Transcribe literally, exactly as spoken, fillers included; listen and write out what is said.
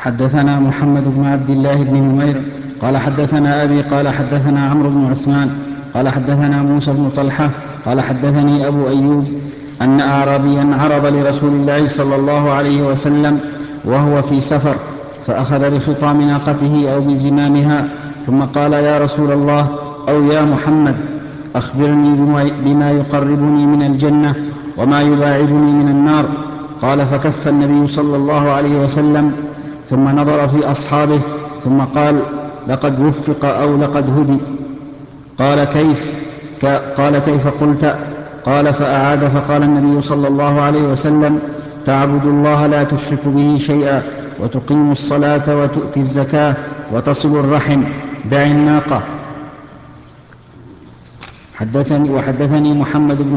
حدثنا محمد بن عبد الله بن نمير قال حدثنا أبي قال حدثنا عمرو بن عثمان قال حدثنا موسى بن طلحة قال حدثني أبو أيوب أن أعرابيا عرض لرسول الله صلى الله عليه وسلم وهو في سفر فأخذ بخطام ناقته أو بزمامها ثم قال: يا رسول الله أو يا محمد، أخبرني بما يقربني من الجنة وما يباعدني من النار. قال: فكف النبي صلى الله عليه وسلم ثم نظر في أصحابه ثم قال: لقد وفق أو لقد هدي. قال: كيف؟ قال: كيف قلت؟ قال: فأعاد فقال النبي صلى الله عليه وسلم: تعبد الله لا تشرك به شيئا، وتقيم الصلاة وتؤتي الزكاة وتصل الرحم، دع الناقة. حدثني وحدثني محمد بن